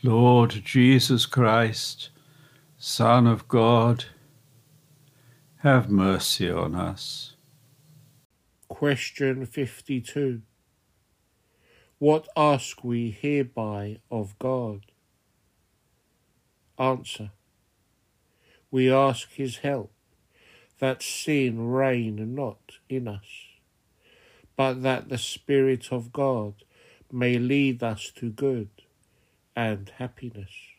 Lord Jesus Christ, Son of God, have mercy on us. Question 52. What ask we hereby of God? Answer. We ask his help, that sin reign not in us, but that the Spirit of God may lead us to good and happiness.